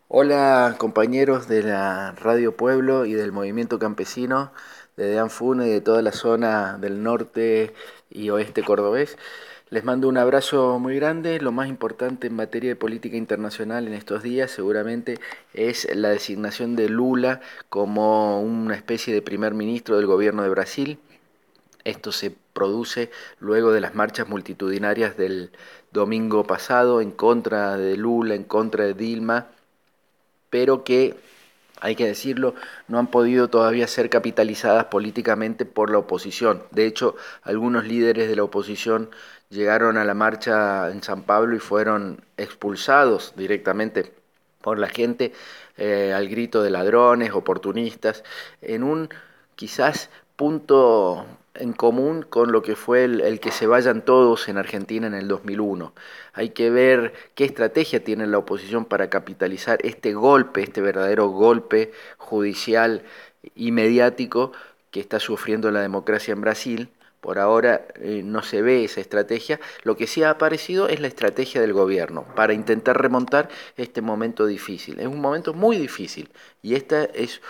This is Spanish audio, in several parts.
Hola compañeros de la Radio Pueblo y del Movimiento Campesino de Deanfune y de toda la zona del norte y oeste cordobés. Les mando un abrazo muy grande. Lo más importante en materia de política internacional en estos días seguramente es la designación de Lula como una especie de primer ministro del gobierno de Brasil. Esto se produce luego de las marchas multitudinarias del domingo pasado en contra de Lula, en contra de Dilma, pero que, hay que decirlo, no han podido todavía ser capitalizadas políticamente por la oposición. De hecho, algunos líderes de la oposición llegaron a la marcha en San Pablo y fueron expulsados directamente por la gente al grito de ladrones, oportunistas, en un quizás punto en común con lo que fue el que se vayan todos en Argentina en el 2001. Hay que ver qué estrategia tiene la oposición para capitalizar este golpe, este verdadero golpe judicial y mediático que está sufriendo la democracia en Brasil. Por ahora no se ve esa estrategia. Lo que sí ha aparecido es la estrategia del gobierno para intentar remontar este momento difícil. Es un momento muy difícil y esta es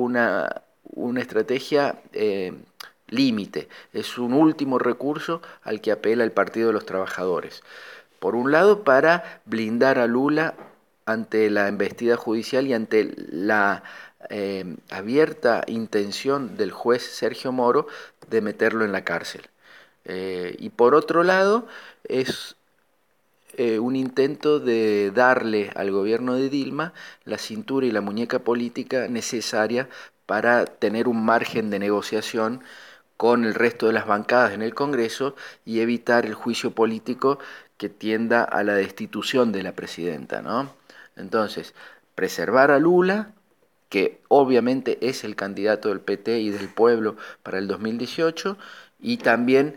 una estrategia límite, es un último recurso al que apela el Partido de los Trabajadores. Por un lado, para blindar a Lula ante la embestida judicial y ante la abierta intención del juez Sergio Moro de meterlo en la cárcel. Y por otro lado, es un intento de darle al gobierno de Dilma la cintura y la muñeca política necesaria para tener un margen de negociación con el resto de las bancadas en el Congreso y evitar el juicio político que tienda a la destitución de la presidenta, ¿no? Entonces, preservar a Lula, que obviamente es el candidato del PT y del pueblo para el 2018, y también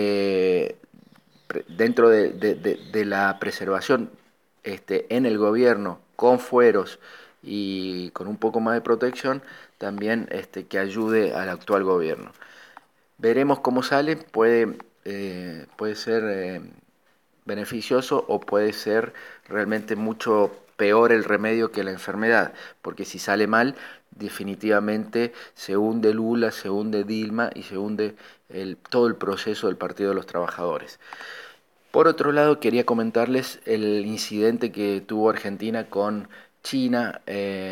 dentro de la preservación en el gobierno con fueros y con un poco más de protección, también que ayude al actual gobierno. Veremos cómo sale, puede ser beneficioso o puede ser realmente mucho peor el remedio que la enfermedad, porque si sale mal, definitivamente se hunde Lula, se hunde Dilma y se hunde todo el proceso del Partido de los Trabajadores. Por otro lado, quería comentarles el incidente que tuvo Argentina con China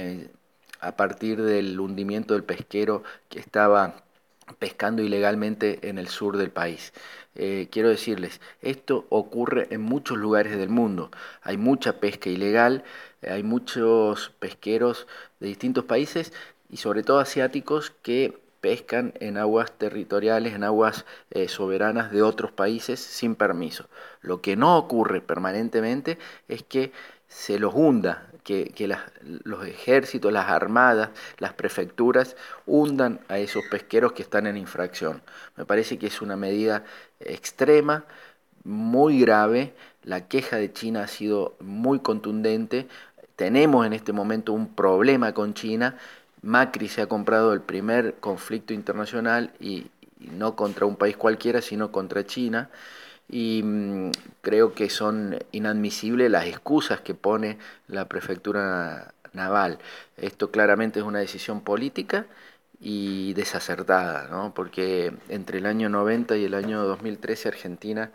a partir del hundimiento del pesquero que estaba pescando ilegalmente en el sur del país. Quiero decirles, esto ocurre en muchos lugares del mundo. Hay mucha pesca ilegal, hay muchos pesqueros de distintos países y sobre todo asiáticos que pescan en aguas territoriales, en aguas soberanas de otros países sin permiso. Lo que no ocurre permanentemente es que se los hunda, que los ejércitos, las armadas, las prefecturas hundan a esos pesqueros que están en infracción. Me parece que es una medida extrema, muy grave. La queja de China ha sido muy contundente. Tenemos en este momento un problema con China. Macri se ha comprado el primer conflicto internacional y no contra un país cualquiera, sino contra China. Y creo que son inadmisibles las excusas que pone la prefectura naval. Esto claramente es una decisión política y desacertada, ¿no? Porque entre el año 90 y el año 2013 Argentina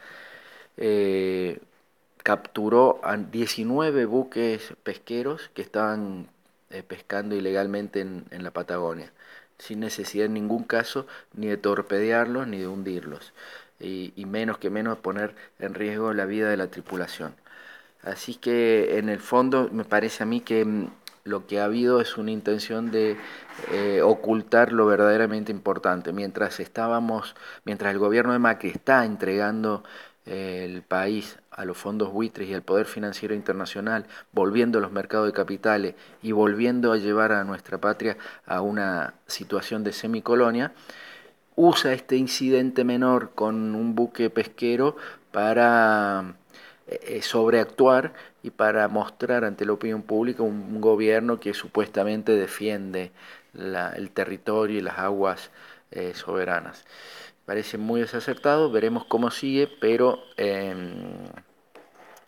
eh, capturó a 19 buques pesqueros que estaban pescando ilegalmente en la Patagonia, sin necesidad en ningún caso ni de torpedearlos ni de hundirlos, y menos poner en riesgo la vida de la tripulación. Así que en el fondo me parece a mí que lo que ha habido es una intención de ocultar lo verdaderamente importante. Mientras el gobierno de Macri está entregando el país a los fondos buitres y al poder financiero internacional, volviendo a los mercados de capitales y volviendo a llevar a nuestra patria a una situación de semicolonia, usa este incidente menor con un buque pesquero para sobreactuar y para mostrar ante la opinión pública un gobierno que supuestamente defiende el territorio y las aguas soberanas. Parece muy desacertado, veremos cómo sigue, pero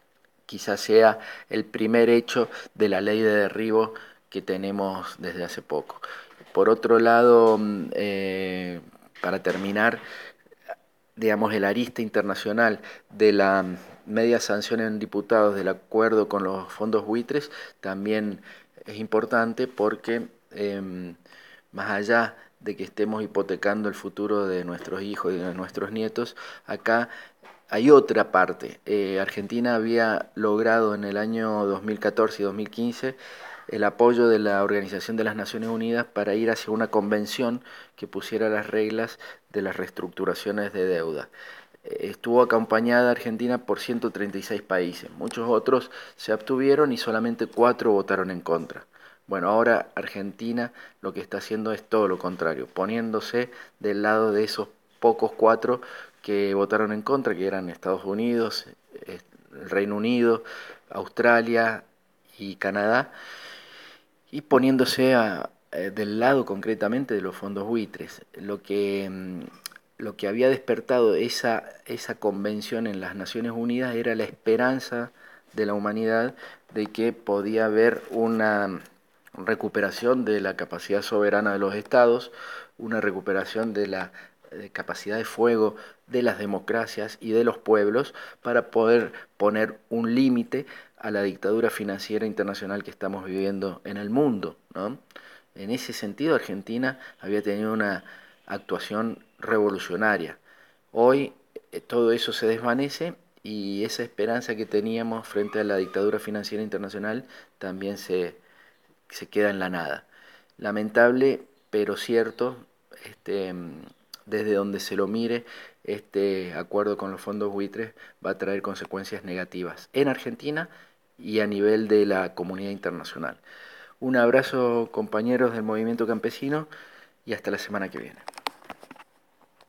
quizás sea el primer hecho de la ley de derribo que tenemos desde hace poco. Por otro lado, para terminar, digamos, el arista internacional de la media sanción en diputados del acuerdo con los fondos buitres también es importante porque más allá de que estemos hipotecando el futuro de nuestros hijos y de nuestros nietos, acá hay otra parte. Argentina había logrado en el año 2014 y 2015 el apoyo de la Organización de las Naciones Unidas para ir hacia una convención que pusiera las reglas de las reestructuraciones de deuda. Estuvo acompañada Argentina por 136 países, muchos otros se abstuvieron y solamente 4 votaron en contra. Bueno, ahora Argentina lo que está haciendo es todo lo contrario, poniéndose del lado de esos pocos 4 que votaron en contra, que eran Estados Unidos, el Reino Unido, Australia y Canadá, y poniéndose del lado concretamente de los fondos buitres. Lo que había despertado esa convención en las Naciones Unidas era la esperanza de la humanidad de que podía haber una recuperación de la capacidad soberana de los estados, una recuperación de la capacidad de fuego de las democracias y de los pueblos para poder poner un límite a la dictadura financiera internacional que estamos viviendo en el mundo, ¿no? En ese sentido, Argentina había tenido una actuación revolucionaria. Hoy todo eso se desvanece y esa esperanza que teníamos frente a la dictadura financiera internacional también se queda en la nada. Lamentable, pero cierto, desde donde se lo mire, este acuerdo con los fondos buitres va a traer consecuencias negativas en Argentina y a nivel de la comunidad internacional. Un abrazo, compañeros del movimiento campesino, y hasta la semana que viene.